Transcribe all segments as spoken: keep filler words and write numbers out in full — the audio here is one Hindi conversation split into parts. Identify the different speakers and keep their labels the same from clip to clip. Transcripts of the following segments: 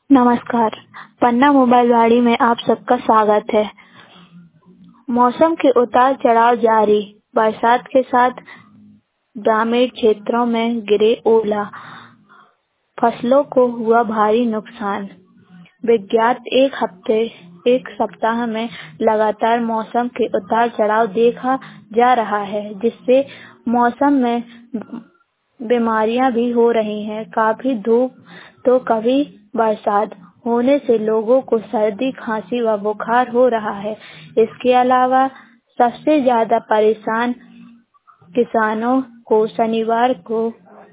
Speaker 1: नमस्कार। पन्ना मोबाइल वाड़ी में आप सबका स्वागत है। मौसम के उतार चढ़ाव जारी। बरसात के साथ ग्रामीण क्षेत्रों में गिरे ओला, फसलों को हुआ भारी नुकसान। विज्ञात एक हफ्ते एक सप्ताह में लगातार मौसम के उतार चढ़ाव देखा जा रहा है, जिससे मौसम में बीमारियां भी हो रही हैं। काफी धूप तो कभी बरसात होने से लोगों को सर्दी, खांसी व बुखार हो रहा है। इसके अलावा सबसे ज्यादा परेशान किसानों को शनिवार को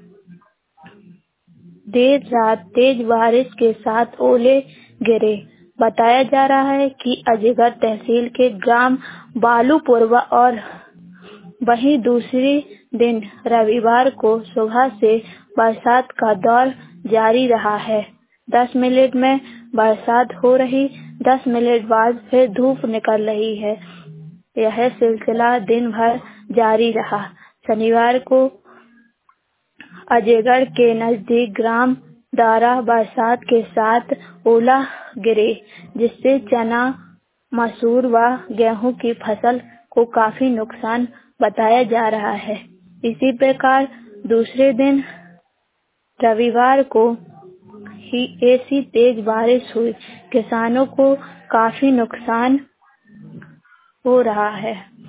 Speaker 1: देर रात तेज बारिश के साथ ओले गिरे। बताया जा रहा है कि अजगर तहसील के ग्राम बालूपुरवा और वहीं दूसरे दिन रविवार को सुबह से बरसात का दौर जारी रहा है। दस मिनट में बरसात हो रही, दस मिनट बाद फिर धूप निकल रही है। यह सिलसिला दिन भर जारी रहा। शनिवार को अजगर के नजदीक ग्राम दारा बरसात के साथ ओला गिरे, जिससे चना, मसूर व गेहूं की फसल को काफी नुकसान बताया जा रहा है। इसी प्रकार दूसरे दिन रविवार को ही ऐसी तेज बारिश हुई, किसानों को काफी नुकसान हो रहा है।